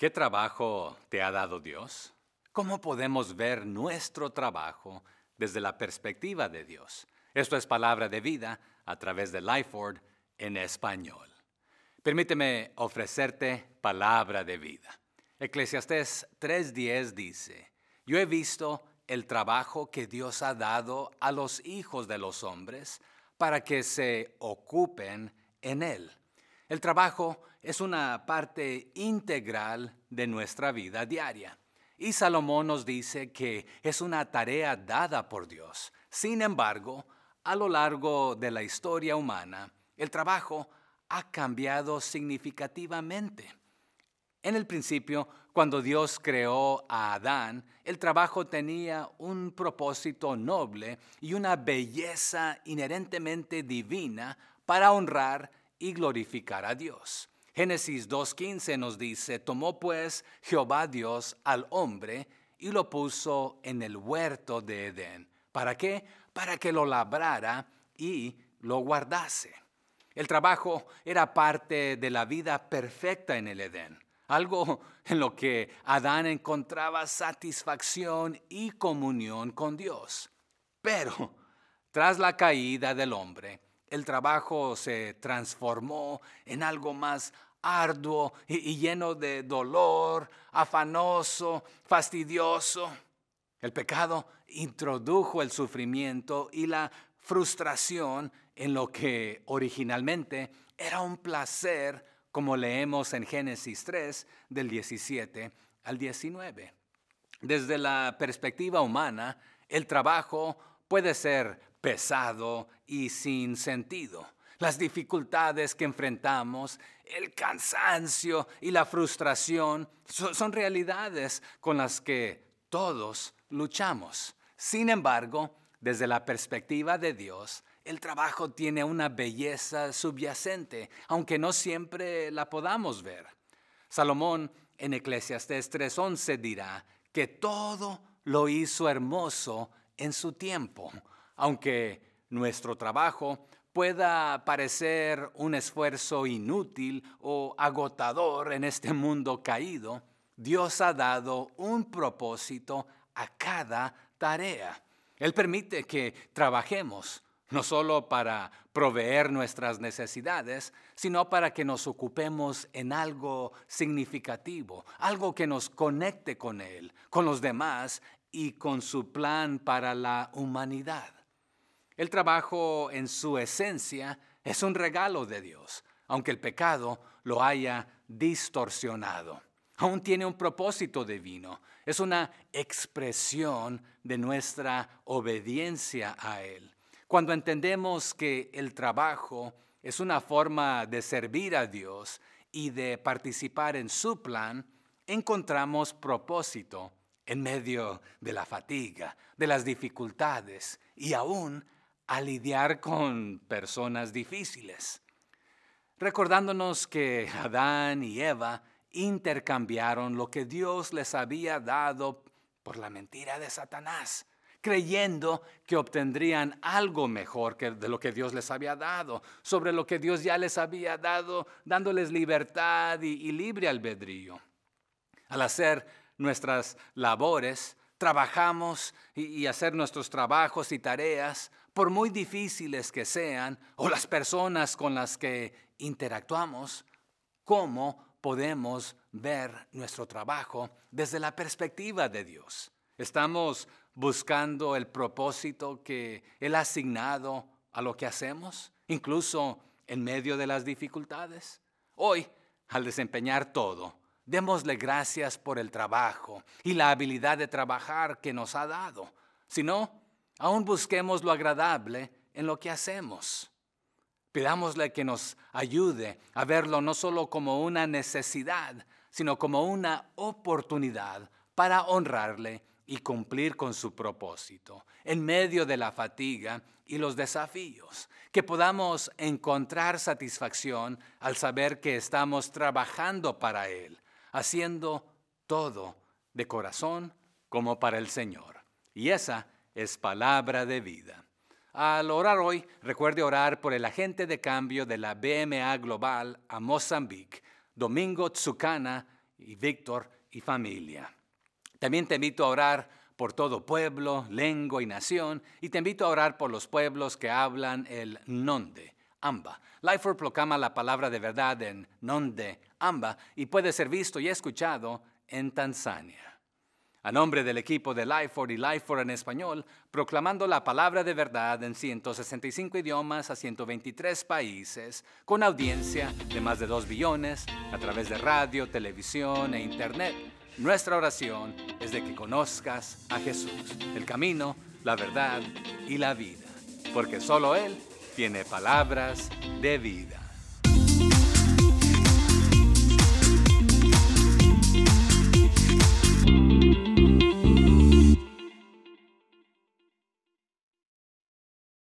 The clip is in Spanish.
¿Qué trabajo te ha dado Dios? ¿Cómo podemos ver nuestro trabajo desde la perspectiva de Dios? Esto es Palabra de Vida a través de Lifeword en español. Permíteme ofrecerte palabra de vida. Eclesiastés 3:10 dice: Yo he visto el trabajo que Dios ha dado a los hijos de los hombres para que se ocupen en él. El trabajo es una parte integral de nuestra vida diaria. Y Salomón nos dice que es una tarea dada por Dios. Sin embargo, a lo largo de la historia humana, el trabajo ha cambiado significativamente. En el principio, cuando Dios creó a Adán, el trabajo tenía un propósito noble y una belleza inherentemente divina para honrar y glorificar a Dios. Génesis 2:15 nos dice: Tomó pues Jehová Dios al hombre y lo puso en el huerto de Edén. ¿Para qué? Para que lo labrara y lo guardase. El trabajo era parte de la vida perfecta en el Edén, algo en lo que Adán encontraba satisfacción y comunión con Dios. Pero tras la caída del hombre, el trabajo se transformó en algo más arduo y lleno de dolor, afanoso, fastidioso. El pecado introdujo el sufrimiento y la frustración en lo que originalmente era un placer, como leemos en Génesis 3, del 17 al 19. Desde la perspectiva humana, el trabajo puede ser pesado y sin sentido. Las dificultades que enfrentamos, el cansancio y la frustración son realidades con las que todos luchamos. Sin embargo, desde la perspectiva de Dios, el trabajo tiene una belleza subyacente, aunque no siempre la podamos ver. Salomón en Eclesiastés 3:11 dirá que todo lo hizo hermoso en su tiempo. Aunque nuestro trabajo pueda parecer un esfuerzo inútil o agotador en este mundo caído, Dios ha dado un propósito a cada tarea. Él permite que trabajemos, no solo para proveer nuestras necesidades, sino para que nos ocupemos en algo significativo, algo que nos conecte con Él, con los demás y con su plan para la humanidad. El trabajo en su esencia es un regalo de Dios, aunque el pecado lo haya distorsionado. Aún tiene un propósito divino. Es una expresión de nuestra obediencia a Él. Cuando entendemos que el trabajo es una forma de servir a Dios y de participar en su plan, encontramos propósito en medio de la fatiga, de las dificultades y aún a lidiar con personas difíciles. Recordándonos que Adán y Eva intercambiaron lo que Dios les había dado por la mentira de Satanás, creyendo que obtendrían algo mejor de lo que Dios les había dado, sobre lo que Dios ya les había dado, dándoles libertad y libre albedrío. Al hacer nuestras labores, trabajamos y hacer nuestros trabajos y tareas, por muy difíciles que sean, o las personas con las que interactuamos, ¿cómo podemos ver nuestro trabajo desde la perspectiva de Dios? ¿Estamos buscando el propósito que Él ha asignado a lo que hacemos, incluso en medio de las dificultades? Hoy, al desempeñar todo, démosle gracias por el trabajo y la habilidad de trabajar que nos ha dado. Si no, aún busquemos lo agradable en lo que hacemos. Pidámosle que nos ayude a verlo no solo como una necesidad, sino como una oportunidad para honrarle y cumplir con su propósito en medio de la fatiga y los desafíos. Que podamos encontrar satisfacción al saber que estamos trabajando para Él, haciendo todo de corazón como para el Señor. Y esa es palabra de vida. Al orar hoy, recuerde orar por el agente de cambio de la BMA Global a Mozambique, Domingo Tsukana, y Víctor y familia. También te invito a orar por todo pueblo, lengua y nación, y te invito a orar por los pueblos que hablan el Nonde, Amba. Lifeword proclama la palabra de verdad en Nonde, Amba, y puede ser visto y escuchado en Tanzania. A nombre del equipo de Lifeword y Lifeword en español, proclamando la palabra de verdad en 165 idiomas a 123 países, con audiencia de más de 2 billones, a través de radio, televisión e internet, nuestra oración es de que conozcas a Jesús, el camino, la verdad y la vida, porque solo Él tiene palabras de vida.